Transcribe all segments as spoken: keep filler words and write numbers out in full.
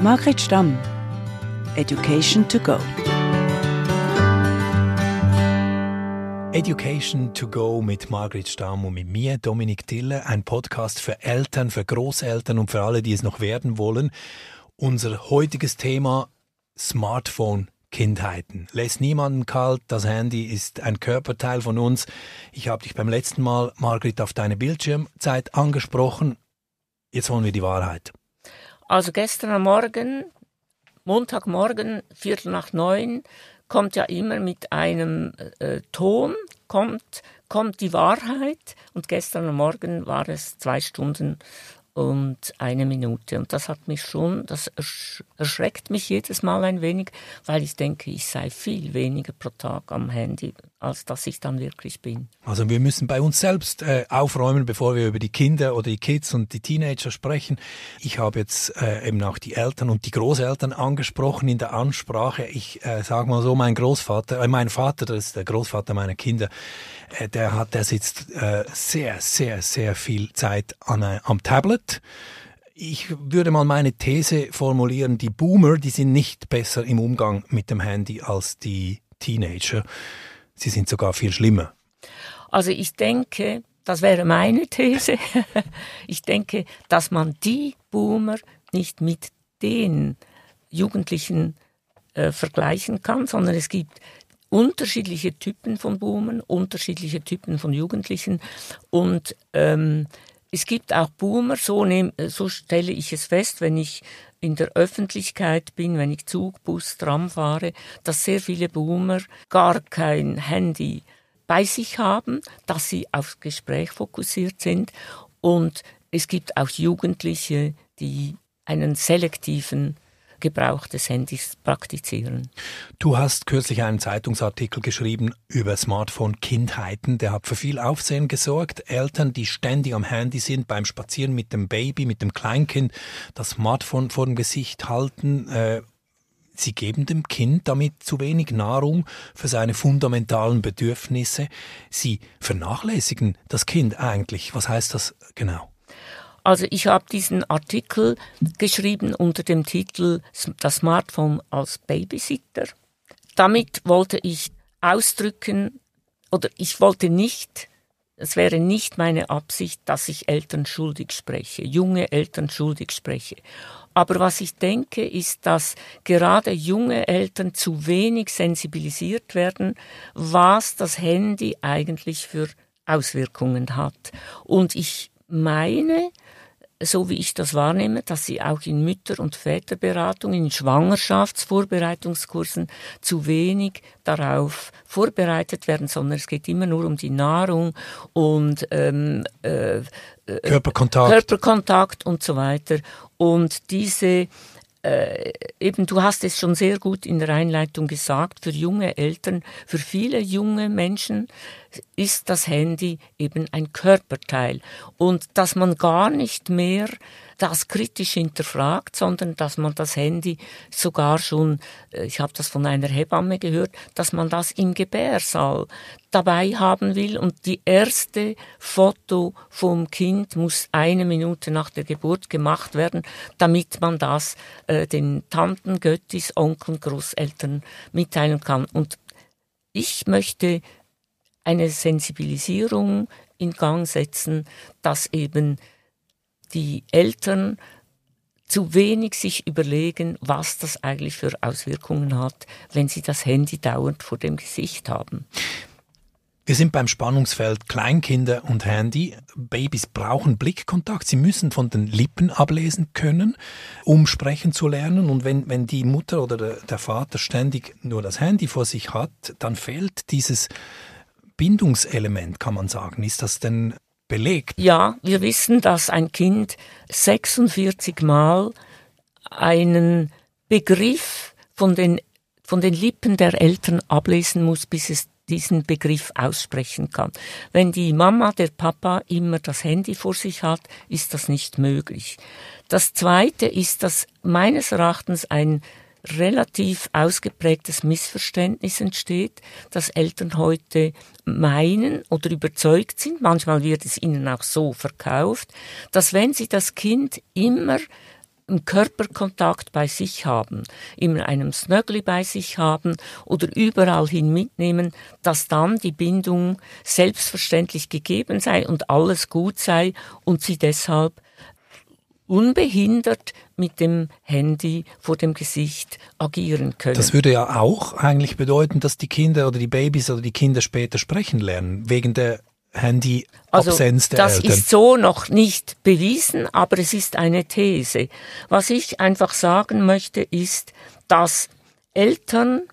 Margret Stamm, Education to go. Education to go mit Margret Stamm und mit mir, Dominik Tille, ein Podcast für Eltern, für Großeltern und für alle, die es noch werden wollen. Unser heutiges Thema: Smartphone-Kindheiten. Lässt niemanden kalt, das Handy ist ein Körperteil von uns. Ich habe dich beim letzten Mal, Margret, auf deine Bildschirmzeit angesprochen. Jetzt wollen wir die Wahrheit. Also gestern am Morgen, Montagmorgen, Viertel nach neun, kommt ja immer mit einem äh, Ton, kommt, kommt die Wahrheit. Und gestern am Morgen war es zwei Stunden und eine Minute. Und das hat mich schon, das ersch- erschreckt mich jedes Mal ein wenig, weil ich denke, ich sei viel weniger pro Tag am Handy, als dass ich dann wirklich bin. Also wir müssen bei uns selbst äh, aufräumen, bevor wir über die Kinder oder die Kids und die Teenager sprechen. Ich habe jetzt äh, eben auch die Eltern und die Großeltern angesprochen in der Ansprache. Ich äh, sage mal so, mein Großvater, äh, mein Vater, das ist der Großvater meiner Kinder, äh, der hat, der sitzt äh, sehr, sehr, sehr viel Zeit an, äh, am Tablet. Ich würde mal meine These formulieren, die Boomer, die sind nicht besser im Umgang mit dem Handy als die Teenager. Sie sind sogar viel schlimmer. Also ich denke, das wäre meine These, ich denke, dass man die Boomer nicht mit den Jugendlichen äh, vergleichen kann, sondern es gibt unterschiedliche Typen von Boomern, unterschiedliche Typen von Jugendlichen und ähm, es gibt auch Boomer, so, nehm, so stelle ich es fest, wenn ich in der Öffentlichkeit bin, wenn ich Zug, Bus, Tram fahre, dass sehr viele Boomer gar kein Handy bei sich haben, dass sie aufs Gespräch fokussiert sind. Und es gibt auch Jugendliche, die einen selektiven Gebrauch des Handys praktizieren. Du hast kürzlich einen Zeitungsartikel geschrieben über Smartphone-Kindheiten. Der hat für viel Aufsehen gesorgt. Eltern, die ständig am Handy sind, beim Spazieren mit dem Baby, mit dem Kleinkind, das Smartphone vor dem Gesicht halten. Äh, sie geben dem Kind damit zu wenig Nahrung für seine fundamentalen Bedürfnisse. Sie vernachlässigen das Kind eigentlich. Was heißt das genau? Also ich habe diesen Artikel geschrieben unter dem Titel Das Smartphone als Babysitter. Damit wollte ich ausdrücken, oder ich wollte nicht, es wäre nicht meine Absicht, dass ich Eltern schuldig spreche, junge Eltern schuldig spreche. Aber was ich denke, ist, dass gerade junge Eltern zu wenig sensibilisiert werden, was das Handy eigentlich für Auswirkungen hat. Und ich meine, so wie ich das wahrnehme, dass sie auch in Mütter- und Väterberatungen, in Schwangerschaftsvorbereitungskursen zu wenig darauf vorbereitet werden, sondern es geht immer nur um die Nahrung und ähm, äh, Körperkontakt. Körperkontakt und so weiter. Und diese Äh, eben, du hast es schon sehr gut in der Einleitung gesagt, für junge Eltern, für viele junge Menschen ist das Handy eben ein Körperteil. Und dass man gar nicht mehr das kritisch hinterfragt, sondern dass man das Handy sogar schon, ich habe das von einer Hebamme gehört, dass man das im Gebärsaal dabei haben will und die erste Foto vom Kind muss eine Minute nach der Geburt gemacht werden, damit man das äh, den Tanten, Göttis, Onkeln, Großeltern mitteilen kann. Und ich möchte eine Sensibilisierung in Gang setzen, dass eben die Eltern zu wenig sich überlegen, was das eigentlich für Auswirkungen hat, wenn sie das Handy dauernd vor dem Gesicht haben. Wir sind beim Spannungsfeld Kleinkinder und Handy. Babys brauchen Blickkontakt. Sie müssen von den Lippen ablesen können, um sprechen zu lernen. Und wenn, wenn die Mutter oder der, der Vater ständig nur das Handy vor sich hat, dann fehlt dieses Bindungselement, kann man sagen. Ist das denn belegt? Ja, wir wissen, dass ein Kind sechsundvierzig Mal einen Begriff von den, von den Lippen der Eltern ablesen muss, bis es diesen Begriff aussprechen kann. Wenn die Mama, der Papa immer das Handy vor sich hat, ist das nicht möglich. Das Zweite ist, dass meines Erachtens ein relativ ausgeprägtes Missverständnis entsteht, dass Eltern heute meinen oder überzeugt sind, manchmal wird es ihnen auch so verkauft, dass wenn sie das Kind immer einen Körperkontakt bei sich haben, immer einem Snöggli bei sich haben oder überall hin mitnehmen, dass dann die Bindung selbstverständlich gegeben sei und alles gut sei und sie deshalb unbehindert mit dem Handy vor dem Gesicht agieren können. Das würde ja auch eigentlich bedeuten, dass die Kinder oder die Babys oder die Kinder später sprechen lernen, wegen der Handy-Absenz der also, das Eltern. ist so noch nicht bewiesen, aber es ist eine These. Was ich einfach sagen möchte, ist, dass Eltern,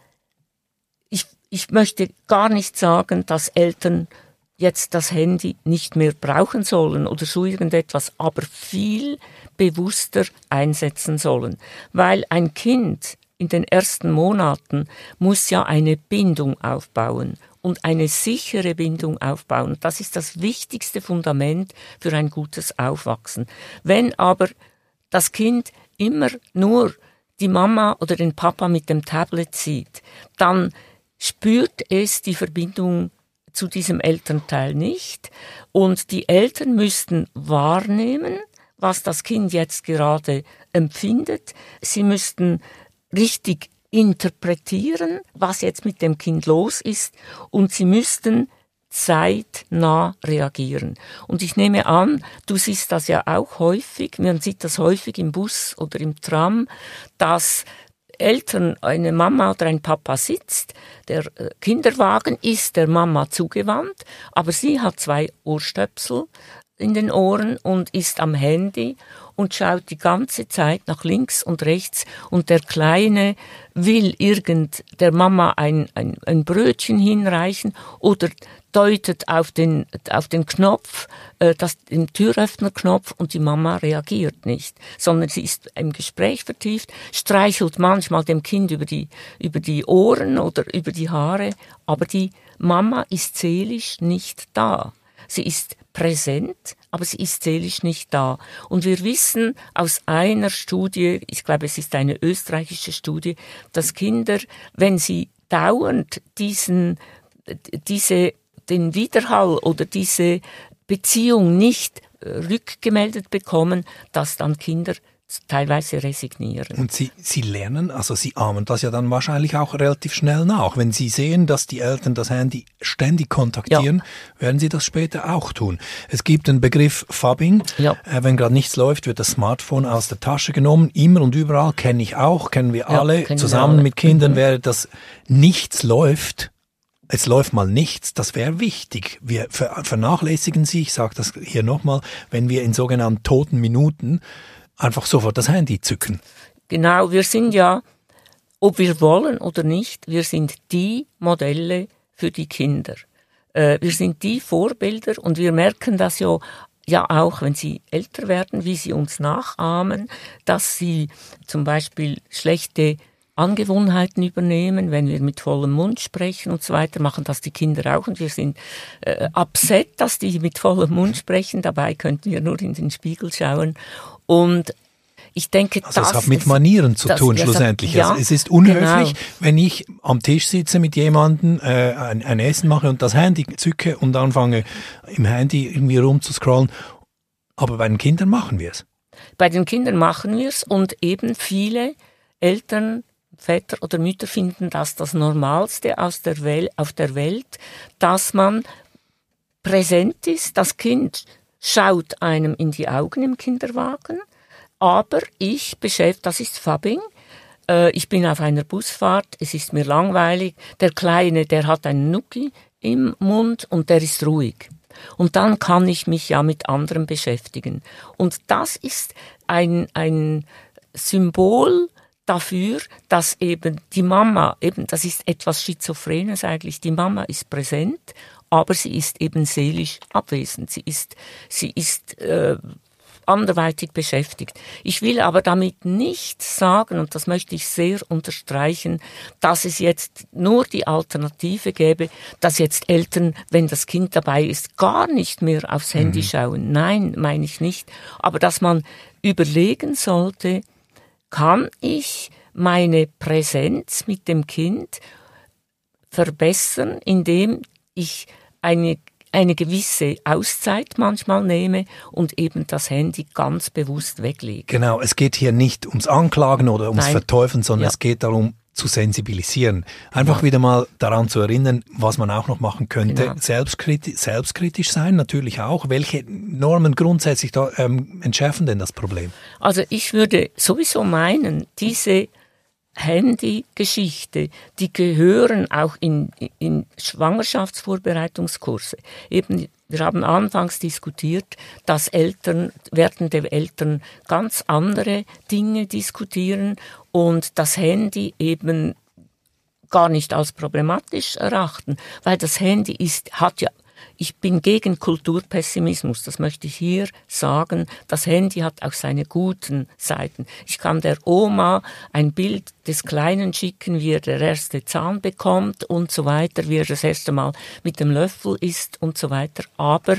ich, ich möchte gar nicht sagen, dass Eltern jetzt das Handy nicht mehr brauchen sollen oder so irgendetwas, aber viel bewusster einsetzen sollen. Weil ein Kind in den ersten Monaten muss ja eine Bindung aufbauen und eine sichere Bindung aufbauen. Das ist das wichtigste Fundament für ein gutes Aufwachsen. Wenn aber das Kind immer nur die Mama oder den Papa mit dem Tablet sieht, dann spürt es die Verbindung zu diesem Elternteil nicht. Und die Eltern müssten wahrnehmen, was das Kind jetzt gerade empfindet. Sie müssten richtig interpretieren, was jetzt mit dem Kind los ist. Und sie müssten zeitnah reagieren. Und ich nehme an, du siehst das ja auch häufig, man sieht das häufig im Bus oder im Tram, dass Eltern, eine Mama oder ein Papa sitzt, der Kinderwagen ist der Mama zugewandt, aber sie hat zwei Ohrstöpsel in den Ohren und ist am Handy und schaut die ganze Zeit nach links und rechts und der Kleine will irgend der Mama ein, ein, ein Brötchen hinreichen oder deutet auf den, auf den Knopf, äh, das, den Türöffnerknopf und die Mama reagiert nicht, sondern sie ist im Gespräch vertieft, streichelt manchmal dem Kind über die, über die Ohren oder über die Haare, aber die Mama ist seelisch nicht da. Sie ist präsent, aber sie ist seelisch nicht da. Und wir wissen aus einer Studie, ich glaube, es ist eine österreichische Studie, dass Kinder, wenn sie dauernd diesen, diese, den Widerhall oder diese Beziehung nicht rückgemeldet bekommen, dass dann Kinder teilweise resignieren. Und sie, sie lernen, also sie ahmen das ja dann wahrscheinlich auch relativ schnell nach. Wenn sie sehen, dass die Eltern das Handy ständig kontaktieren, ja. werden sie das später auch tun. Es gibt den Begriff Phubbing. Ja. Äh, wenn gerade nichts läuft, wird das Smartphone aus der Tasche genommen. Immer und überall, kenne ich auch, kennen wir alle. Ja, kennen Zusammen wir alle. Mit Kindern mhm. wäre das nichts läuft. Es läuft mal nichts, das wäre wichtig. Wir vernachlässigen sie, ich sage das hier nochmal, wenn wir in sogenannten toten Minuten einfach sofort das Handy zücken. Genau, wir sind ja, ob wir wollen oder nicht, wir sind die Modelle für die Kinder. Äh, wir sind die Vorbilder und wir merken das ja, ja auch, wenn sie älter werden, wie sie uns nachahmen, dass sie zum Beispiel schlechte Angewohnheiten übernehmen, wenn wir mit vollem Mund sprechen und so weiter, machen das die Kinder auch und wir sind äh, upset, dass die mit vollem Mund sprechen, dabei könnten wir nur in den Spiegel schauen und ich denke, also das es hat mit Manieren zu das, tun, schlussendlich. Ja, also es ist unhöflich, genau. wenn ich am Tisch sitze mit jemandem, äh, ein, ein Essen mache und das Handy zücke und anfange im Handy irgendwie rumzuscrollen. Aber bei den Kindern machen wir es. Bei den Kindern machen wir es und eben viele Eltern, Väter oder Mütter finden das das Normalste aus der Welt, auf der Welt, dass man präsent ist. Das Kind schaut einem in die Augen im Kinderwagen, aber ich beschäftige, das ist Phubbing, äh, ich bin auf einer Busfahrt, es ist mir langweilig, der Kleine, der hat einen Nucki im Mund und der ist ruhig. Und dann kann ich mich ja mit anderem beschäftigen. Und das ist ein, ein Symbol dafür, dass eben die Mama, eben das ist etwas Schizophrenes eigentlich, die Mama ist präsent, aber sie ist eben seelisch abwesend. Sie ist, sie ist äh, anderweitig beschäftigt. Ich will aber damit nicht sagen, und das möchte ich sehr unterstreichen, dass es jetzt nur die Alternative gäbe, dass jetzt Eltern, wenn das Kind dabei ist, gar nicht mehr aufs Handy mhm. schauen. Nein, meine ich nicht. Aber dass man überlegen sollte, kann ich meine Präsenz mit dem Kind verbessern, indem ich eine eine gewisse Auszeit manchmal nehme und eben das Handy ganz bewusst weglege. Genau, es geht hier nicht ums Anklagen oder ums Nein. Verteufeln, sondern Ja. es geht darum, zu sensibilisieren. Einfach ja. wieder mal daran zu erinnern, was man auch noch machen könnte. Genau. Selbstkritisch, selbstkritisch sein natürlich auch. Welche Normen grundsätzlich da, ähm, entschärfen denn das Problem? Also ich würde sowieso meinen, diese Handy-Geschichte, die gehören auch in, in Schwangerschaftsvorbereitungskurse. Eben, wir haben anfangs diskutiert, dass Eltern, werdende Eltern ganz andere Dinge diskutieren und das Handy eben gar nicht als problematisch erachten, weil das Handy ist, hat ja, ich bin gegen Kulturpessimismus, das möchte ich hier sagen. Das Handy hat auch seine guten Seiten. Ich kann der Oma ein Bild des Kleinen schicken, wie er der erste Zahn bekommt und so weiter, wie er das erste Mal mit dem Löffel isst und so weiter. Aber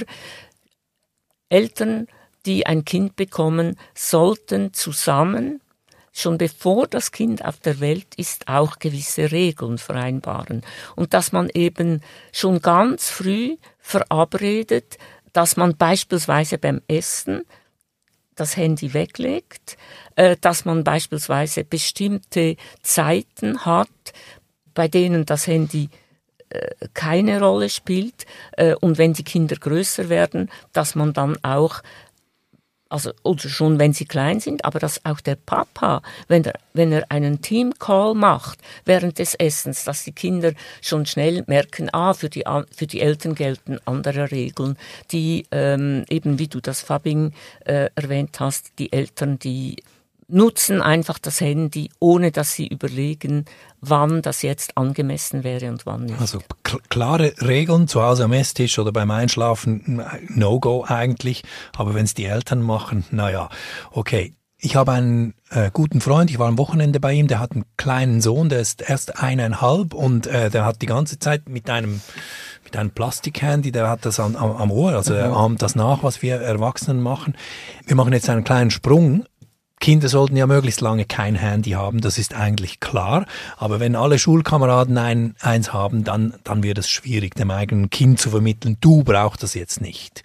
Eltern, die ein Kind bekommen, sollten zusammen, schon bevor das Kind auf der Welt ist, auch gewisse Regeln vereinbaren. Und dass man eben schon ganz früh verabredet, dass man beispielsweise beim Essen das Handy weglegt, äh, dass man beispielsweise bestimmte Zeiten hat, bei denen das Handy äh, keine Rolle spielt. Äh, und wenn die Kinder größer werden, dass man dann auch Also, oder schon wenn sie klein sind, aber dass auch der Papa, wenn er, wenn er einen Teamcall macht während des Essens, dass die Kinder schon schnell merken, ah, für die, für die Eltern gelten andere Regeln, die ähm, eben, wie du das Fabing äh, erwähnt hast, die Eltern, die nutzen einfach das Handy, ohne dass sie überlegen, wann das jetzt angemessen wäre und wann nicht. Also k- klare Regeln zu Hause am Esstisch oder beim Einschlafen, No-Go eigentlich. Aber wenn es die Eltern machen, naja, okay. Ich habe einen äh, guten Freund, ich war am Wochenende bei ihm, der hat einen kleinen Sohn, der ist erst eineinhalb und äh, der hat die ganze Zeit mit einem mit einem Plastikhandy, der hat das am, am Ohr, also er ahmt das nach, was wir Erwachsenen machen. Wir machen jetzt einen kleinen Sprung. Kinder sollten ja möglichst lange kein Handy haben, das ist eigentlich klar. Aber wenn alle Schulkameraden ein, eins haben, dann, dann wird es schwierig, dem eigenen Kind zu vermitteln, du brauchst das jetzt nicht.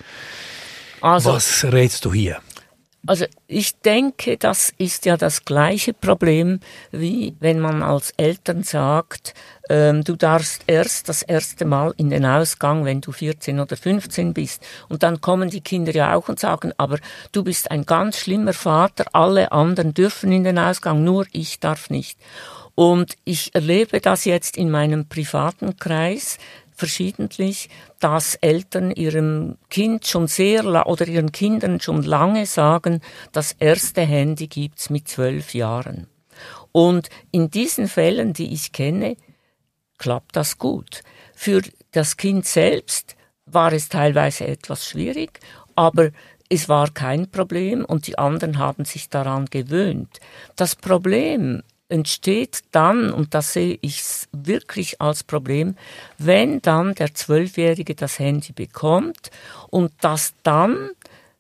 Also, was rätst du hier? Also ich denke, das ist ja das gleiche Problem, wie wenn man als Eltern sagt, ähm, du darfst erst das erste Mal in den Ausgang, wenn du vierzehn oder fünfzehn bist. Und dann kommen die Kinder ja auch und sagen, aber du bist ein ganz schlimmer Vater, alle anderen dürfen in den Ausgang, nur ich darf nicht. Und ich erlebe das jetzt in meinem privaten Kreis verschiedentlich, dass Eltern ihrem Kind schon sehr la- oder ihren Kindern schon lange sagen, das erste Handy gibt's mit zwölf Jahren. Und in diesen Fällen, die ich kenne, klappt das gut. Für das Kind selbst war es teilweise etwas schwierig, aber es war kein Problem und die anderen haben sich daran gewöhnt. Das Problem entsteht dann, und das sehe ich wirklich als Problem, wenn dann der Zwölfjährige das Handy bekommt und dass dann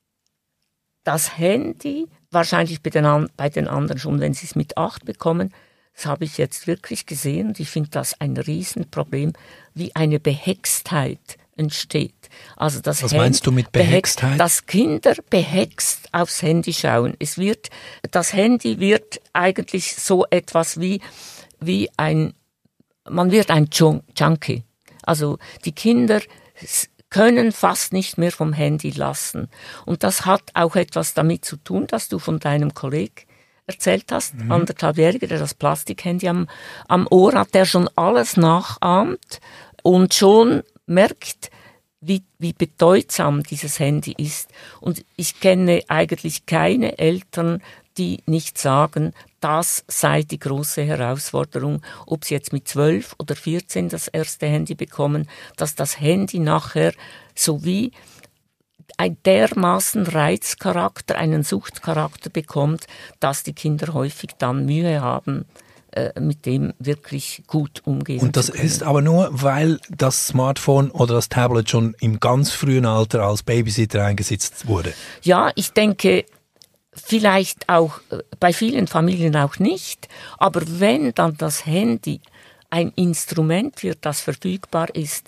das Handy, wahrscheinlich bei den, bei den anderen schon, wenn sie es mit acht bekommen, das habe ich jetzt wirklich gesehen und ich finde das ein Riesenproblem, wie eine Behextheit entsteht. Also das Was Hand- meinst du mit Behextheit? Dass Kinder behext aufs Handy schauen. Es wird, das Handy wird eigentlich so etwas wie, wie ein, man wird ein Jun- Junkie. Also die Kinder können fast nicht mehr vom Handy lassen. Und das hat auch etwas damit zu tun, dass du von deinem Kollegen erzählt hast, mhm. anderthalbjähriger, der das Plastikhandy am, am Ohr hat, der schon alles nachahmt und schon merkt, wie, wie bedeutsam dieses Handy ist. Und ich kenne eigentlich keine Eltern, die nicht sagen, das sei die große Herausforderung, ob sie jetzt mit zwölf oder vierzehn das erste Handy bekommen, dass das Handy nachher sowie ein dermaßen Reizcharakter, einen Suchtcharakter bekommt, dass die Kinder häufig dann Mühe haben, mit dem wirklich gut umgehen zu können. Und das ist aber nur, weil das Smartphone oder das Tablet schon im ganz frühen Alter als Babysitter eingesetzt wurde. Ja, ich denke, vielleicht auch bei vielen Familien auch nicht, aber wenn dann das Handy ein Instrument wird, das verfügbar ist,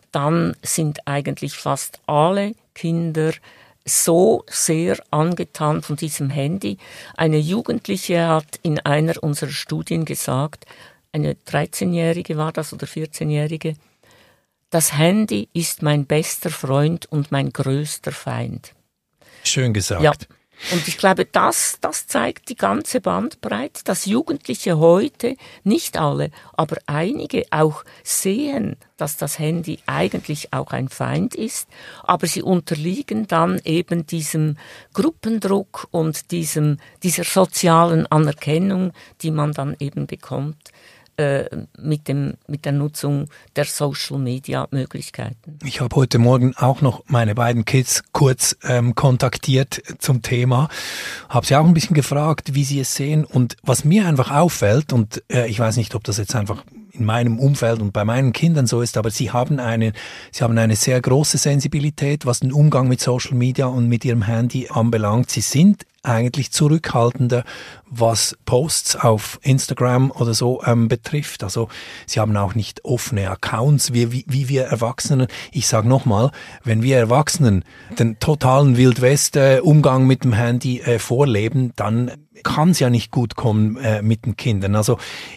dann sind eigentlich fast alle Kinder so sehr angetan von diesem Handy. Eine Jugendliche hat in einer unserer Studien gesagt, eine dreizehnjährige war das oder vierzehnjährige, das Handy ist mein bester Freund und mein größter Feind. Schön gesagt. Ja. Und ich glaube, das, das zeigt die ganze Bandbreite, dass Jugendliche heute, nicht alle, aber einige auch sehen, dass das Handy eigentlich auch ein Feind ist, aber sie unterliegen dann eben diesem Gruppendruck und diesem, dieser sozialen Anerkennung, die man dann eben bekommt mit dem mit der Nutzung der Social-Media-Möglichkeiten. Ich habe heute Morgen auch noch meine beiden Kids kurz ähm, kontaktiert zum Thema, habe sie auch ein bisschen gefragt, wie sie es sehen, und was mir einfach auffällt, und äh, ich weiß nicht, ob das jetzt einfach in meinem Umfeld und bei meinen Kindern so ist, aber sie haben eine, sie haben eine sehr große Sensibilität, was den Umgang mit Social Media und mit ihrem Handy anbelangt. Sie sind eigentlich zurückhaltender, was Posts auf Instagram oder so ähm, betrifft. Also sie haben auch nicht offene Accounts, wie, wie, wie wir Erwachsenen. Ich sage nochmal, wenn wir Erwachsenen den totalen Wildwest-Umgang mit dem Handy äh, vorleben, dann kann es ja nicht gut kommen äh, mit den Kindern. Also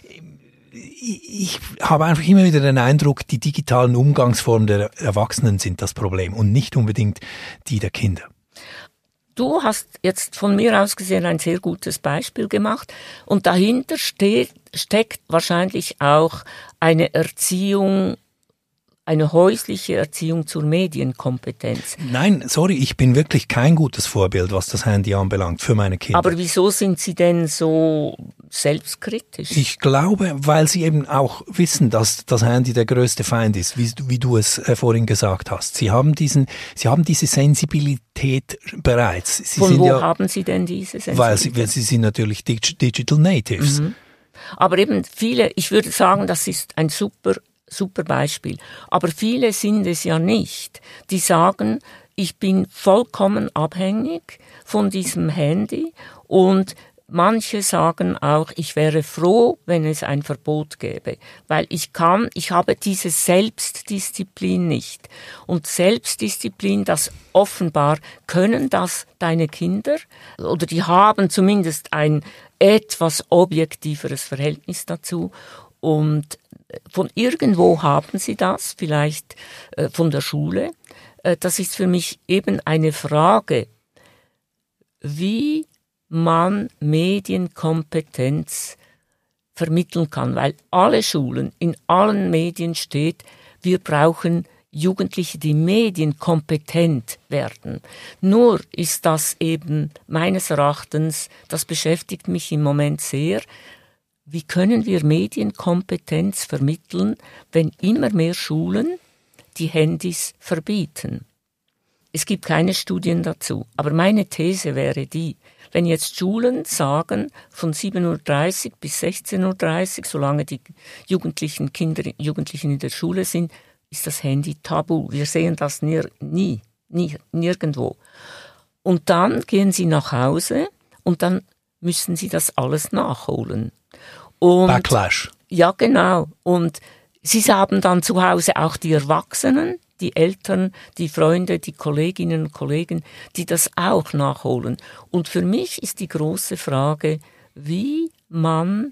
ich habe einfach immer wieder den Eindruck, die digitalen Umgangsformen der Erwachsenen sind das Problem und nicht unbedingt die der Kinder. Du hast jetzt von mir aus gesehen ein sehr gutes Beispiel gemacht und dahinter steht, steckt wahrscheinlich auch eine Erziehung, eine häusliche Erziehung zur Medienkompetenz. Nein, sorry, ich bin wirklich kein gutes Vorbild, was das Handy anbelangt, für meine Kinder. Aber wieso sind Sie denn so selbstkritisch? Ich glaube, weil Sie eben auch wissen, dass das Handy der größte Feind ist, wie, wie du es äh, vorhin gesagt hast. Sie haben diesen, Sie haben diese Sensibilität bereits. Sie Von sind wo ja, haben Sie denn diese Sensibilität? Weil Sie, weil Sie sind natürlich Dig- Digital Natives. Mhm. Aber eben viele, ich würde sagen, das ist ein super Super Beispiel. Aber viele sind es ja nicht. Die sagen, ich bin vollkommen abhängig von diesem Handy, und manche sagen auch, ich wäre froh, wenn es ein Verbot gäbe, weil ich kann, ich habe diese Selbstdisziplin nicht. Und Selbstdisziplin, das offenbar können das deine Kinder, oder die haben zumindest ein etwas objektiveres Verhältnis dazu. Und von irgendwo haben sie das, vielleicht äh, von der Schule. Äh, das ist für mich eben eine Frage, wie man Medienkompetenz vermitteln kann. Weil alle Schulen, in allen Medien steht, wir brauchen Jugendliche, die medienkompetent werden. Nur ist das eben meines Erachtens, das beschäftigt mich im Moment sehr. Wie können wir Medienkompetenz vermitteln, wenn immer mehr Schulen die Handys verbieten? Es gibt keine Studien dazu, aber meine These wäre die, wenn jetzt Schulen sagen, von sieben Uhr dreißig bis sechzehn Uhr dreißig, solange die jugendlichen Kinder, Jugendlichen in der Schule sind, ist das Handy tabu. Wir sehen das nie, nie, nie nirgendwo. Und dann gehen sie nach Hause und dann müssen sie das alles nachholen. Und, Backlash. Ja, genau. Und sie haben dann zu Hause auch die Erwachsenen, die Eltern, die Freunde, die Kolleginnen und Kollegen, die das auch nachholen. Und für mich ist die große Frage, wie man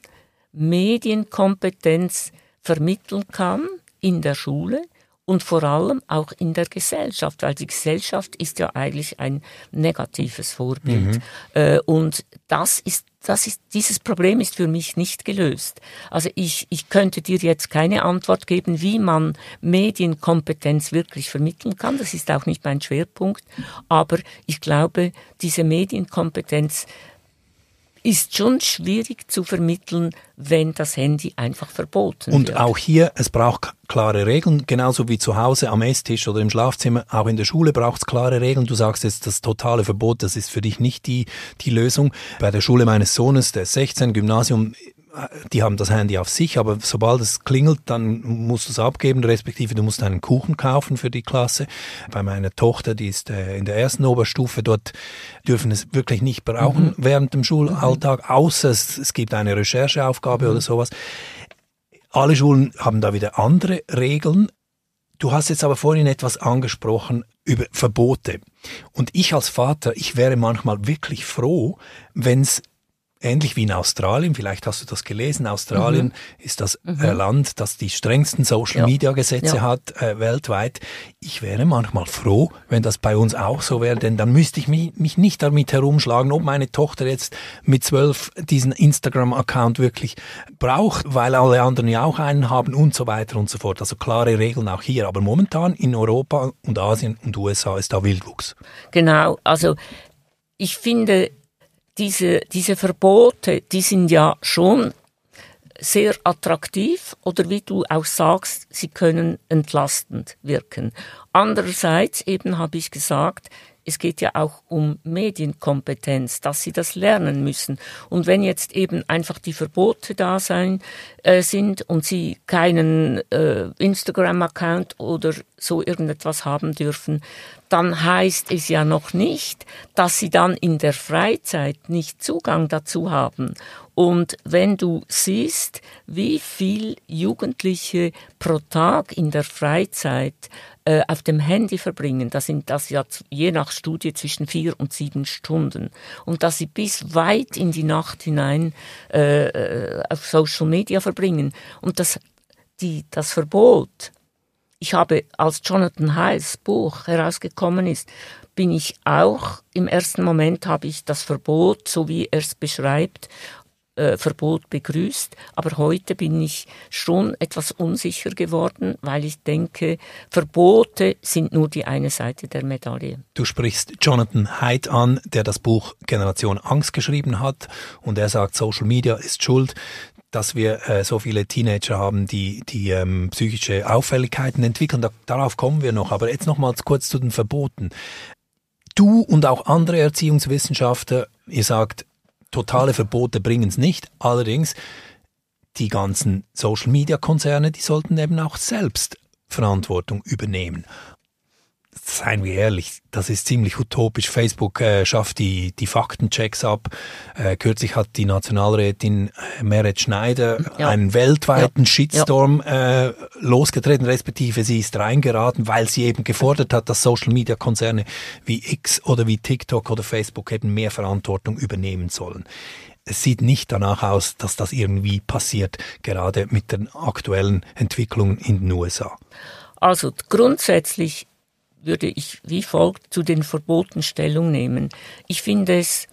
Medienkompetenz vermitteln kann in der Schule und vor allem auch in der Gesellschaft, weil die Gesellschaft ist ja eigentlich ein negatives Vorbild. Mhm. Äh, und das ist, das ist, dieses Problem ist für mich nicht gelöst. Also ich, ich könnte dir jetzt keine Antwort geben, wie man Medienkompetenz wirklich vermitteln kann. Das ist auch nicht mein Schwerpunkt. Aber ich glaube, diese Medienkompetenz ist schon schwierig zu vermitteln, wenn das Handy einfach verboten Und wird. Und auch hier, es braucht klare Regeln, genauso wie zu Hause am Esstisch oder im Schlafzimmer. Auch in der Schule braucht es klare Regeln. Du sagst jetzt, das totale Verbot, das ist für dich nicht die, die Lösung. Bei der Schule meines Sohnes, der ist sechzehn, Gymnasium, die haben das Handy auf sich, aber sobald es klingelt, dann musst du es abgeben, respektive du musst einen Kuchen kaufen für die Klasse. Bei meiner Tochter, die ist äh, in der ersten Oberstufe, dort dürfen es wirklich nicht brauchen mhm. während dem Schulalltag, außer es, es gibt eine Rechercheaufgabe mhm. oder sowas. Alle Schulen haben da wieder andere Regeln. Du hast jetzt aber vorhin etwas angesprochen über Verbote. Und ich als Vater, ich wäre manchmal wirklich froh, wenn es ähnlich wie in Australien, vielleicht hast du das gelesen, Australien mhm. ist das mhm. äh, Land, das die strengsten Social-Media-Gesetze ja. hat äh, weltweit. Ich wäre manchmal froh, wenn das bei uns auch so wäre, denn dann müsste ich mich, mich nicht damit herumschlagen, ob meine Tochter jetzt mit zwölf diesen Instagram-Account wirklich braucht, weil alle anderen ja auch einen haben und so weiter und so fort. Also klare Regeln auch hier. Aber momentan in Europa und Asien und U S A ist da Wildwuchs. Genau, also ich finde, Diese, diese Verbote, die sind ja schon sehr attraktiv oder wie du auch sagst, sie können entlastend wirken. Andererseits eben habe ich gesagt, es geht ja auch um Medienkompetenz, dass sie das lernen müssen. Und wenn jetzt eben einfach die Verbote da sein, äh, sind und sie keinen äh, Instagram-Account oder so irgendetwas haben dürfen, dann heißt es ja noch nicht, dass sie dann in der Freizeit nicht Zugang dazu haben. Und wenn du siehst, wie viel Jugendliche pro Tag in der Freizeit äh, auf dem Handy verbringen, da sind das ja je nach Studie zwischen vier und sieben Stunden. Und dass sie bis weit in die Nacht hinein äh, auf Social Media verbringen. Und das, die, das Verbot, ich habe, als Jonathan Haidt Buch herausgekommen ist, bin ich auch, im ersten Moment habe ich das Verbot, so wie er es beschreibt, äh, Verbot begrüßt. Aber heute bin ich schon etwas unsicher geworden, weil ich denke, Verbote sind nur die eine Seite der Medaille. Du sprichst Jonathan Haidt an, der das Buch Generation Angst geschrieben hat. Und er sagt, Social Media ist schuld, dass wir äh, so viele Teenager haben, die, die ähm, psychische Auffälligkeiten entwickeln. Da, darauf kommen wir noch. Aber jetzt nochmals kurz zu den Verboten. Du und auch andere Erziehungswissenschaftler, ihr sagt, totale Verbote bringen es nicht. Allerdings, die ganzen Social-Media-Konzerne, die sollten eben auch selbst Verantwortung übernehmen. Seien wir ehrlich, das ist ziemlich utopisch. Facebook äh, schafft die, die Faktenchecks ab. Äh, kürzlich hat die Nationalrätin äh, Meret Schneider ja. einen weltweiten ja. Shitstorm ja. Äh, losgetreten, respektive sie ist reingeraten, weil sie eben gefordert hat, dass Social-Media-Konzerne wie X oder wie TikTok oder Facebook eben mehr Verantwortung übernehmen sollen. Es sieht nicht danach aus, dass das irgendwie passiert, gerade mit den aktuellen Entwicklungen in den U S A. Also grundsätzlich würde ich wie folgt zu den Verboten Stellung nehmen. Ich finde es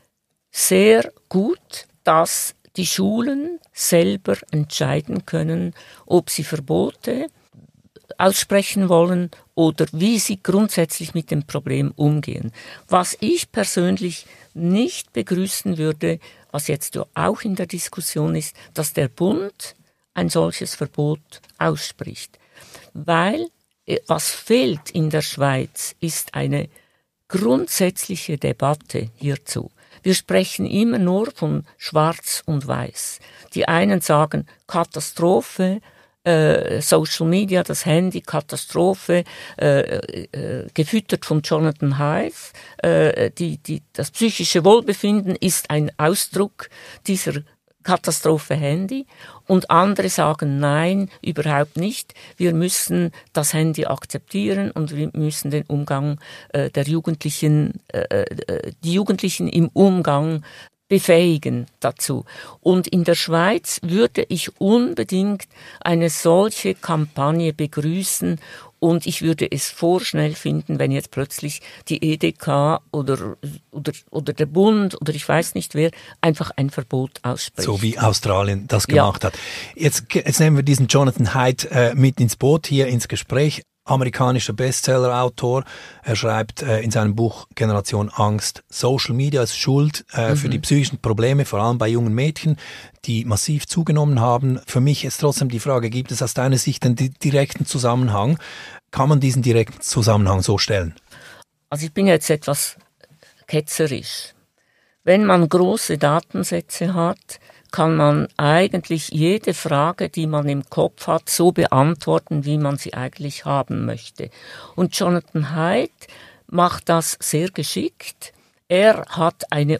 sehr gut, dass die Schulen selber entscheiden können, ob sie Verbote aussprechen wollen oder wie sie grundsätzlich mit dem Problem umgehen. Was ich persönlich nicht begrüßen würde, was jetzt ja auch in der Diskussion ist, dass der Bund ein solches Verbot ausspricht. Weil was fehlt in der Schweiz, ist eine grundsätzliche Debatte hierzu. Wir sprechen immer nur von Schwarz und Weiß. Die einen sagen Katastrophe, äh, Social Media, das Handy, Katastrophe, äh, äh, gefüttert von Jonathan Haidt. Äh, die, die, das psychische Wohlbefinden ist ein Ausdruck dieser Katastrophe Handy. Und andere sagen, nein, überhaupt nicht. Wir müssen das Handy akzeptieren und wir müssen den Umgang äh, der Jugendlichen, äh, äh, die Jugendlichen im Umgang befähigen dazu. Und in der Schweiz würde ich unbedingt eine solche Kampagne begrüßen. Und ich würde es vorschnell finden, wenn jetzt plötzlich die E D K oder, oder, oder der Bund oder ich weiß nicht wer einfach ein Verbot ausspricht. So wie Australien das gemacht ja. hat. Jetzt, jetzt nehmen wir diesen Jonathan Haidt äh, mit ins Boot, hier ins Gespräch. Amerikanischer Bestseller-Autor. Er schreibt äh, in seinem Buch Generation Angst, Social Media ist schuld äh, mhm. für die psychischen Probleme, vor allem bei jungen Mädchen, die massiv zugenommen haben. Für mich ist trotzdem die Frage, gibt es aus deiner Sicht einen direkten Zusammenhang? Kann man diesen direkten Zusammenhang so stellen? Also ich bin jetzt etwas ketzerisch. Wenn man große Datensätze hat, kann man eigentlich jede Frage, die man im Kopf hat, so beantworten, wie man sie eigentlich haben möchte. Und Jonathan Haidt macht das sehr geschickt. Er hat eine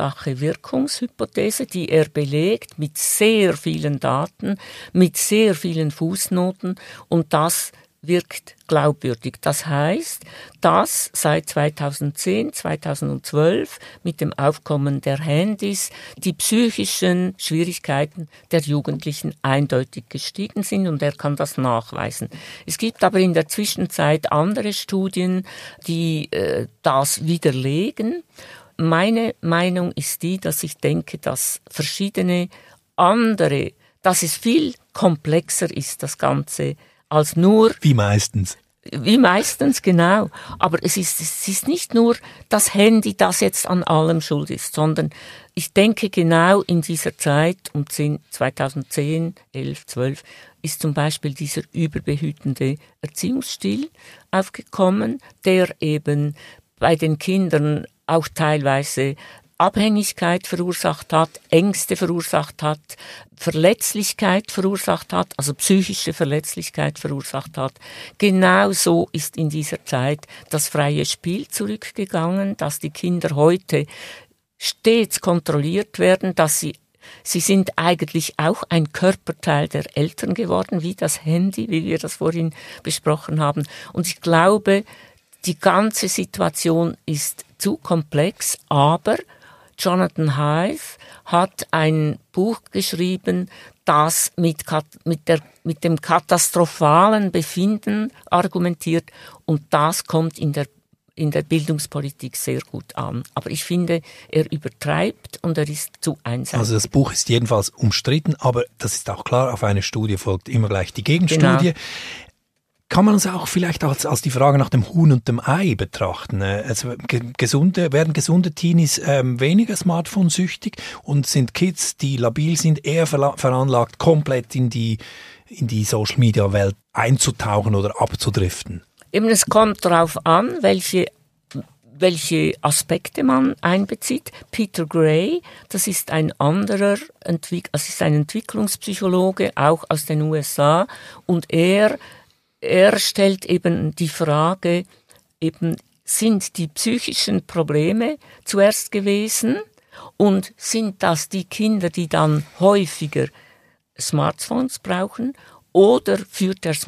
Ursache-Wirkungshypothese, die er belegt mit sehr vielen Daten, mit sehr vielen Fußnoten und das wirkt glaubwürdig. Das heißt, dass seit zweitausendzehn, zweitausendzwölf mit dem Aufkommen der Handys die psychischen Schwierigkeiten der Jugendlichen eindeutig gestiegen sind und er kann das nachweisen. Es gibt aber in der Zwischenzeit andere Studien, die äh, das widerlegen. Meine Meinung ist die, dass ich denke, dass verschiedene andere, dass es viel komplexer ist, das Ganze, als nur... Wie meistens. Wie meistens, genau. Aber es ist, es ist nicht nur das Handy, das jetzt an allem schuld ist, sondern ich denke genau in dieser Zeit, um zweitausendzehn, elf, zwölf, ist zum Beispiel dieser überbehütende Erziehungsstil aufgekommen, der eben bei den Kindern auch teilweise Abhängigkeit verursacht hat, Ängste verursacht hat, Verletzlichkeit verursacht hat, also psychische Verletzlichkeit verursacht hat. Genauso ist in dieser Zeit das freie Spiel zurückgegangen, dass die Kinder heute stets kontrolliert werden, dass sie Sie sind eigentlich auch ein Körperteil der Eltern geworden, wie das Handy, wie wir das vorhin besprochen haben. Und ich glaube, die ganze Situation ist zu komplex, aber Jonathan Haidt hat ein Buch geschrieben, das mit, mit, der, mit dem katastrophalen Befinden argumentiert und das kommt in der, in der Bildungspolitik sehr gut an. Aber ich finde, er übertreibt und er ist zu einseitig. Also das Buch ist jedenfalls umstritten, aber das ist auch klar, auf eine Studie folgt immer gleich die Gegenstudie. Genau. Kann man es auch vielleicht als, als die Frage nach dem Huhn und dem Ei betrachten? Also gesunde, werden gesunde Teenies ähm, weniger Smartphone-süchtig und sind Kids, die labil sind, eher veranlagt, komplett in die, in die Social-Media-Welt einzutauchen oder abzudriften? Eben, es kommt darauf an, welche welche Aspekte man einbezieht. Peter Gray, das ist ein anderer, Entwick- also ist ein Entwicklungspsychologe, auch aus den U S A, und er Er stellt eben die Frage, eben sind die psychischen Probleme zuerst gewesen und sind das die Kinder, die dann häufiger Smartphones brauchen oder führt der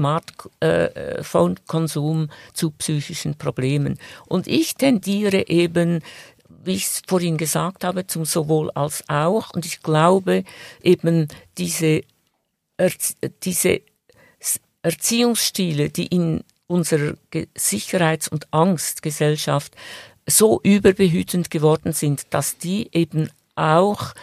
Smartphone-Konsum zu psychischen Problemen? Und ich tendiere eben, wie ich es vorhin gesagt habe, zum sowohl als auch und ich glaube eben diese, diese Erziehungsstile, die in unserer Sicherheits- und Angstgesellschaft so überbehütend geworden sind, dass die eben auch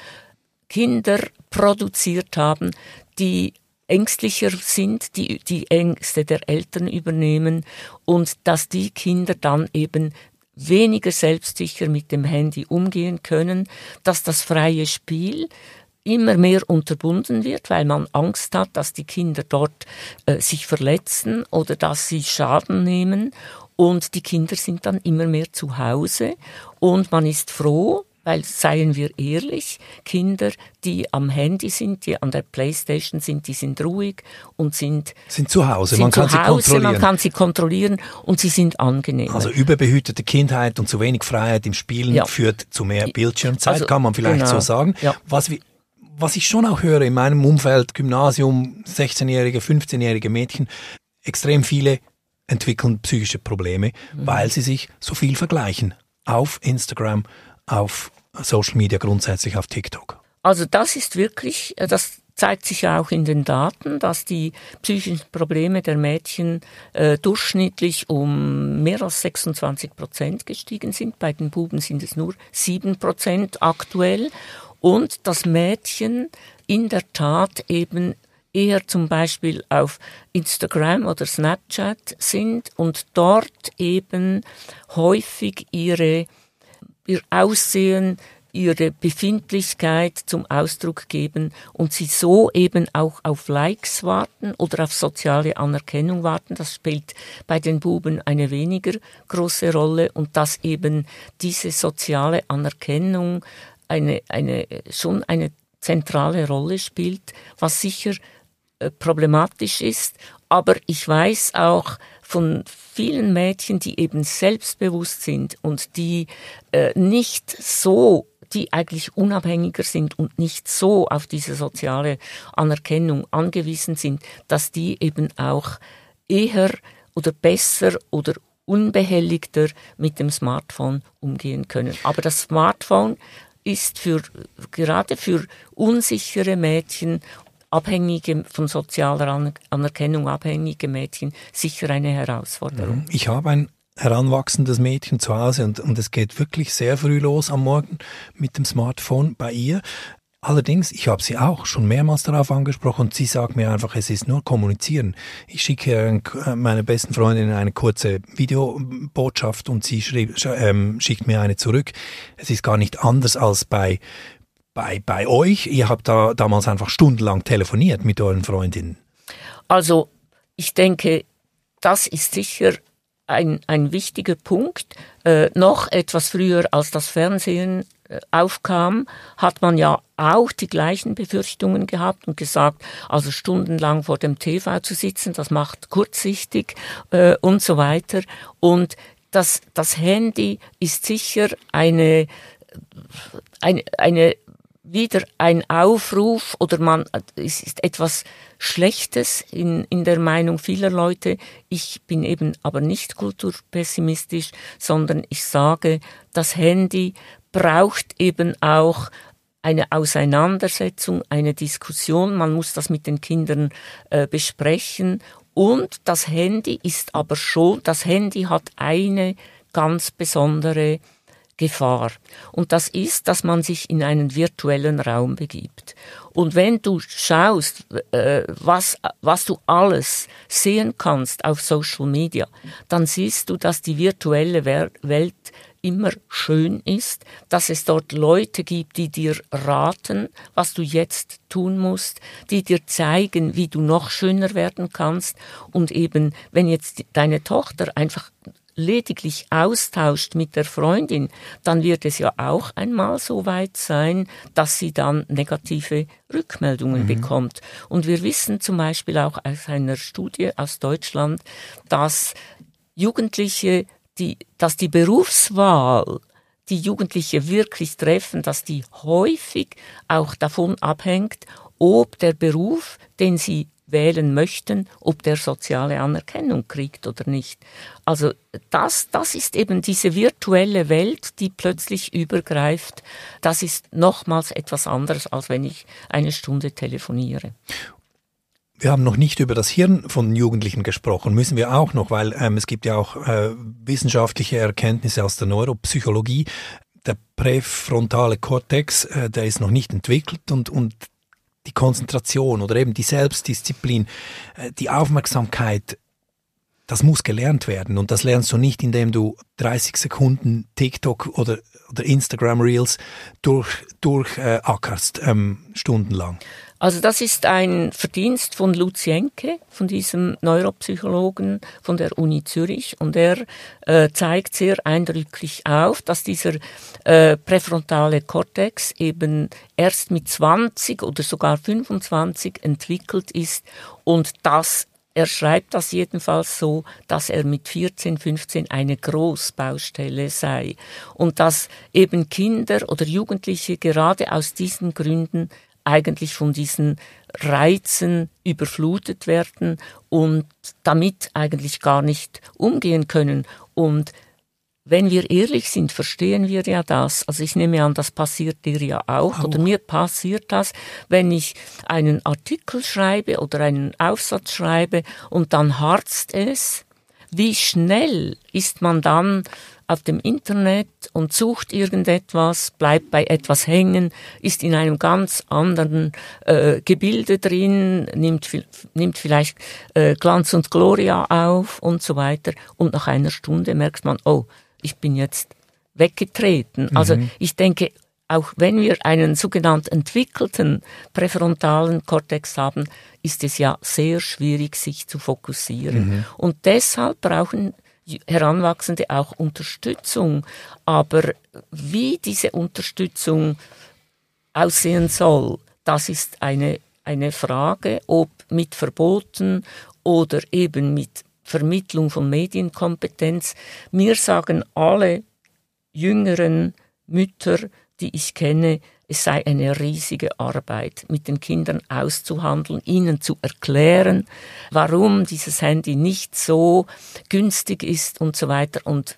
Kinder produziert haben, die ängstlicher sind, die die Ängste der Eltern übernehmen und dass die Kinder dann eben weniger selbstsicher mit dem Handy umgehen können, dass das freie Spiel immer mehr unterbunden wird, weil man Angst hat, dass die Kinder dort äh, sich verletzen oder dass sie Schaden nehmen. Und die Kinder sind dann immer mehr zu Hause. Und man ist froh, weil, seien wir ehrlich, Kinder, die am Handy sind, die an der Playstation sind, die sind ruhig und sind, sind zu Hause. Sind man kann zu sie Hause, kontrollieren. Man kann sie kontrollieren und sie sind angenehm. Also überbehütete Kindheit und zu wenig Freiheit im Spielen ja. führt zu mehr Bildschirmzeit, also, kann man vielleicht genau. so sagen. Ja. Was wir Was ich schon auch höre in meinem Umfeld, Gymnasium, sechzehnjährige, fünfzehnjährige Mädchen, extrem viele entwickeln psychische Probleme, mhm. weil sie sich so viel vergleichen. Auf Instagram, auf Social Media, grundsätzlich auf TikTok. Also das ist wirklich, das zeigt sich ja auch in den Daten, dass die psychischen Probleme der Mädchen äh, durchschnittlich um mehr als sechsundzwanzig Prozent gestiegen sind. Bei den Buben sind es nur sieben Prozent aktuell. Und dass Mädchen in der Tat eben eher zum Beispiel auf Instagram oder Snapchat sind und dort eben häufig ihre, ihr Aussehen, ihre Befindlichkeit zum Ausdruck geben und sie so eben auch auf Likes warten oder auf soziale Anerkennung warten. Das spielt bei den Buben eine weniger große Rolle und dass eben diese soziale Anerkennung eine, eine, schon eine zentrale Rolle spielt, was sicher äh, problematisch ist. Aber ich weiß auch von vielen Mädchen, die eben selbstbewusst sind und die äh, nicht so, die eigentlich unabhängiger sind und nicht so auf diese soziale Anerkennung angewiesen sind, dass die eben auch eher oder besser oder unbehelligter mit dem Smartphone umgehen können. Aber das Smartphone ist für, gerade für unsichere Mädchen, abhängige, von sozialer Anerkennung abhängige Mädchen, sicher eine Herausforderung. Ich habe ein heranwachsendes Mädchen zu Hause und, und es geht wirklich sehr früh los am Morgen mit dem Smartphone bei ihr. Allerdings, ich habe sie auch schon mehrmals darauf angesprochen und sie sagt mir einfach, es ist nur kommunizieren. Ich schicke meiner besten Freundin eine kurze Videobotschaft und sie schrieb, ähm, schickt mir eine zurück. Es ist gar nicht anders als bei, bei, bei euch. Ihr habt da damals einfach stundenlang telefoniert mit euren Freundinnen. Also ich denke, das ist sicher ein, ein wichtiger Punkt. Äh, noch etwas früher als das Fernsehen aufkam, hat man ja auch die gleichen Befürchtungen gehabt und gesagt, also stundenlang vor dem T V zu sitzen, das macht kurzsichtig äh, und so weiter. Und das, das Handy ist sicher eine, eine, eine wieder ein Aufruf oder man, es ist etwas Schlechtes in, in der Meinung vieler Leute. Ich bin eben aber nicht kulturpessimistisch, sondern ich sage, das Handy braucht eben auch eine Auseinandersetzung, eine Diskussion. Man muss das mit den Kindern äh, besprechen. Und das Handy ist aber schon, das Handy hat eine ganz besondere Gefahr. Und das ist, dass man sich in einen virtuellen Raum begibt. Und wenn du schaust, äh, was, was du alles sehen kannst auf Social Media, dann siehst du, dass die virtuelle Welt immer schön ist, dass es dort Leute gibt, die dir raten, was du jetzt tun musst, die dir zeigen, wie du noch schöner werden kannst. Und eben, wenn jetzt deine Tochter einfach lediglich austauscht mit der Freundin, dann wird es ja auch einmal so weit sein, dass sie dann negative Rückmeldungen mhm. bekommt. Und wir wissen zum Beispiel auch aus einer Studie aus Deutschland, dass Jugendliche, die, dass die Berufswahl, die Jugendliche wirklich treffen, dass die häufig auch davon abhängt, ob der Beruf, den sie wählen möchten, ob der soziale Anerkennung kriegt oder nicht. Also das, das ist eben diese virtuelle Welt, die plötzlich übergreift. Das ist nochmals etwas anderes, als wenn ich eine Stunde telefoniere. Wir haben noch nicht über das Hirn von Jugendlichen gesprochen, müssen wir auch noch, weil ähm, es gibt ja auch äh, wissenschaftliche Erkenntnisse aus der Neuropsychologie. Der präfrontale Kortex, äh, der ist noch nicht entwickelt und, und die Konzentration oder eben die Selbstdisziplin, die Aufmerksamkeit, das muss gelernt werden. Und das lernst du nicht, indem du dreißig Sekunden TikTok oder, oder Instagram Reels durch, durch äh, ackerst, ähm, stundenlang. Also das ist ein Verdienst von Lutz Jenke, von diesem Neuropsychologen von der Uni Zürich. Und er äh, zeigt sehr eindrücklich auf, dass dieser äh, präfrontale Kortex eben erst mit zwanzig oder sogar fünfundzwanzig entwickelt ist. Und das, er schreibt das jedenfalls so, dass er mit vierzehn, fünfzehn eine Großbaustelle sei. Und dass eben Kinder oder Jugendliche gerade aus diesen Gründen eigentlich von diesen Reizen überflutet werden und damit eigentlich gar nicht umgehen können. Und wenn wir ehrlich sind, verstehen wir ja das. Also ich nehme an, das passiert dir ja auch. auch. Oder mir passiert das, wenn ich einen Artikel schreibe oder einen Aufsatz schreibe und dann harzt es. Wie schnell ist man dann auf dem Internet und sucht irgendetwas, bleibt bei etwas hängen, ist in einem ganz anderen äh, Gebilde drin, nimmt, nimmt vielleicht äh, Glanz und Gloria auf und so weiter. Und nach einer Stunde merkt man, oh, ich bin jetzt weggetreten. Mhm. Also ich denke, auch wenn wir einen sogenannten entwickelten präfrontalen Kortex haben, ist es ja sehr schwierig, sich zu fokussieren. Mhm. Und deshalb brauchen Heranwachsende auch Unterstützung. Aber wie diese Unterstützung aussehen soll, das ist eine, eine Frage, ob mit Verboten oder eben mit Vermittlung von Medienkompetenz. Mir sagen alle jüngeren Mütter, die ich kenne, es sei eine riesige Arbeit, mit den Kindern auszuhandeln, ihnen zu erklären, warum dieses Handy nicht so günstig ist und so weiter. Und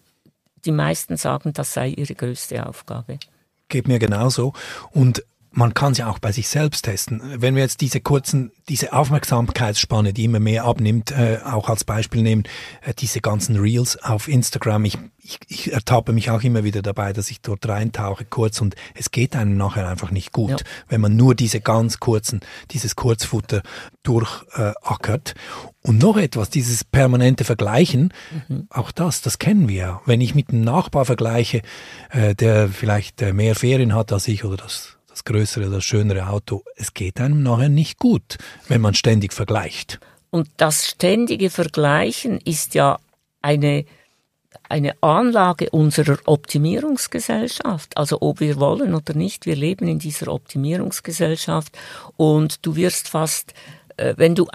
die meisten sagen, das sei ihre größte Aufgabe. Geht mir genauso. Und man kann es ja auch bei sich selbst testen. Wenn wir jetzt diese kurzen, diese Aufmerksamkeitsspanne, die immer mehr abnimmt, äh, auch als Beispiel nehmen, äh, diese ganzen Reels auf Instagram. Ich, ich, ich ertappe mich auch immer wieder dabei, dass ich dort reintauche kurz und es geht einem nachher einfach nicht gut, ja. wenn man nur diese ganz kurzen, dieses Kurzfutter durchackert. Äh, und noch etwas, dieses permanente Vergleichen, mhm. auch das, das kennen wir ja. Wenn ich mit einem Nachbar vergleiche, äh, der vielleicht äh, mehr Ferien hat als ich oder das das größere, das schönere Auto, es geht einem nachher nicht gut, wenn man ständig vergleicht. Und das ständige Vergleichen ist ja eine, eine Anlage unserer Optimierungsgesellschaft. Also ob wir wollen oder nicht, wir leben in dieser Optimierungsgesellschaft und du wirst fast, äh, wenn du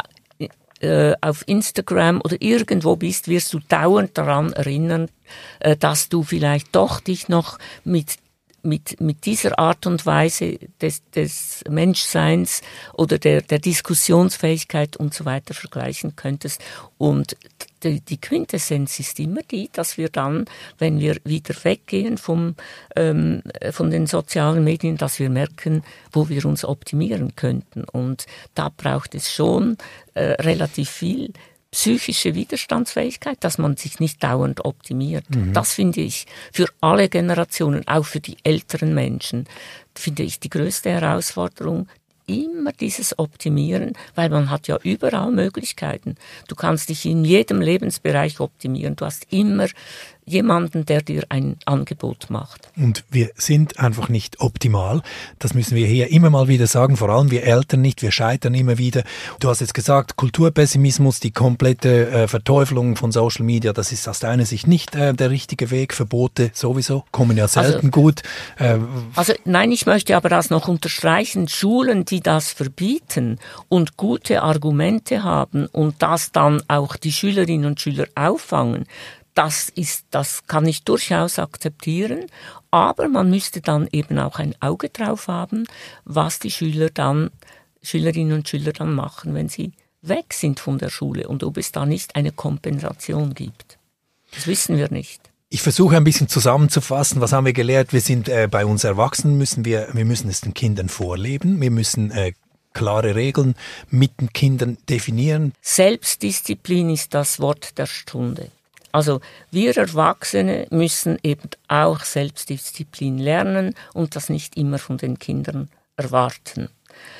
äh, auf Instagram oder irgendwo bist, wirst du dauernd daran erinnern, äh, dass du vielleicht doch dich noch mit Mit, mit dieser Art und Weise des, des Menschseins oder der, der Diskussionsfähigkeit und so weiter vergleichen könntest. Und die, die Quintessenz ist immer die, dass wir dann, wenn wir wieder weggehen vom, ähm, von den sozialen Medien, dass wir merken, wo wir uns optimieren könnten. Und da braucht es schon äh, relativ viel psychische Widerstandsfähigkeit, dass man sich nicht dauernd optimiert. Mhm. Das finde ich für alle Generationen, auch für die älteren Menschen, finde ich die größte Herausforderung, immer dieses Optimieren, weil man hat ja überall Möglichkeiten. Du kannst dich in jedem Lebensbereich optimieren. Du hast immer jemanden, der dir ein Angebot macht. Und wir sind einfach nicht optimal. Das müssen wir hier immer mal wieder sagen, vor allem wir Eltern nicht. Wir scheitern immer wieder. Du hast jetzt gesagt, Kulturpessimismus, die komplette äh, Verteufelung von Social Media, das ist aus deiner Sicht nicht äh, der richtige Weg. Verbote sowieso kommen ja selten also, gut. Äh, also nein, ich möchte aber das noch unterstreichen. Schulen, die das verbieten und gute Argumente haben und das dann auch die Schülerinnen und Schüler auffangen, Das ist, das kann ich durchaus akzeptieren, aber man müsste dann eben auch ein Auge drauf haben, was die Schüler dann, Schülerinnen und Schüler dann machen, wenn sie weg sind von der Schule und ob es da nicht eine Kompensation gibt. Das wissen wir nicht. Ich versuche ein bisschen zusammenzufassen, was haben wir gelernt? Wir sind äh, bei uns Erwachsenen, müssen wir, wir müssen es den Kindern vorleben, wir müssen äh, klare Regeln mit den Kindern definieren. Selbstdisziplin ist das Wort der Stunde. Also wir Erwachsene müssen eben auch Selbstdisziplin lernen und das nicht immer von den Kindern erwarten.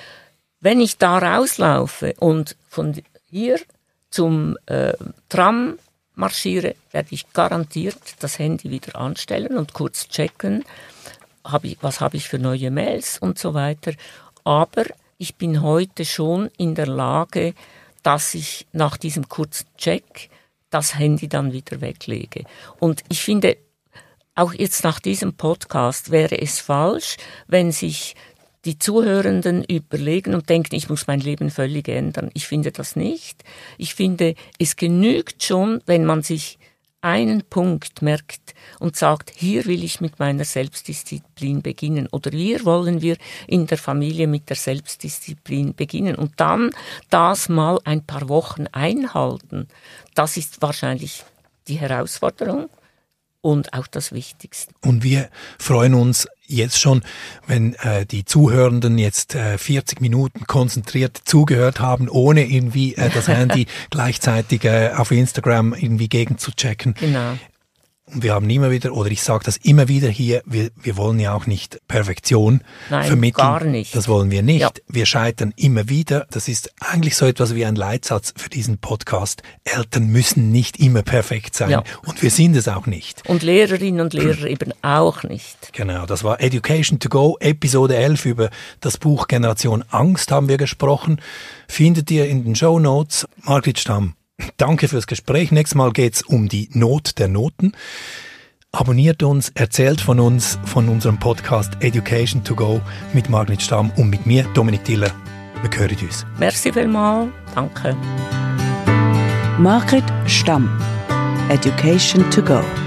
Wenn ich da rauslaufe und von hier zum äh, Tram marschiere, werde ich garantiert das Handy wieder anstellen und kurz checken, hab ich, was habe ich für neue Mails und so weiter. Aber ich bin heute schon in der Lage, dass ich nach diesem kurzen Check das Handy dann wieder weglege. Und ich finde, auch jetzt nach diesem Podcast wäre es falsch, wenn sich die Zuhörenden überlegen und denken, ich muss mein Leben völlig ändern. Ich finde das nicht. Ich finde, es genügt schon, wenn man sich einen Punkt merkt und sagt, hier will ich mit meiner Selbstdisziplin beginnen oder hier wollen wir in der Familie mit der Selbstdisziplin beginnen und dann das mal ein paar Wochen einhalten. Das ist wahrscheinlich die Herausforderung und auch das Wichtigste. Und wir freuen uns jetzt schon, wenn äh, die Zuhörenden jetzt äh, vierzig Minuten konzentriert zugehört haben, ohne irgendwie äh, das Handy gleichzeitig äh, auf Instagram irgendwie gegenzuchecken. Genau. Und wir haben immer wieder, oder ich sage das immer wieder hier, wir, wir wollen ja auch nicht Perfektion Nein, vermitteln. Gar nicht. Das wollen wir nicht. Ja. Wir scheitern immer wieder. Das ist eigentlich so etwas wie ein Leitsatz für diesen Podcast. Eltern müssen nicht immer perfekt sein. Ja. Und wir sind es auch nicht. Und Lehrerinnen und Lehrer eben auch nicht. Genau, das war Education to Go, Episode elf. Über das Buch Generation Angst haben wir gesprochen. Findet ihr in den Shownotes. Margrit Stamm, danke fürs Gespräch. Nächstes Mal geht's um die Not der Noten. Abonniert uns, erzählt von uns, von unserem Podcast Education to Go mit Margrit Stamm und mit mir, Dominik Diller. Wir hören uns. Merci vielmals. Danke. Margrit Stamm. Education to Go.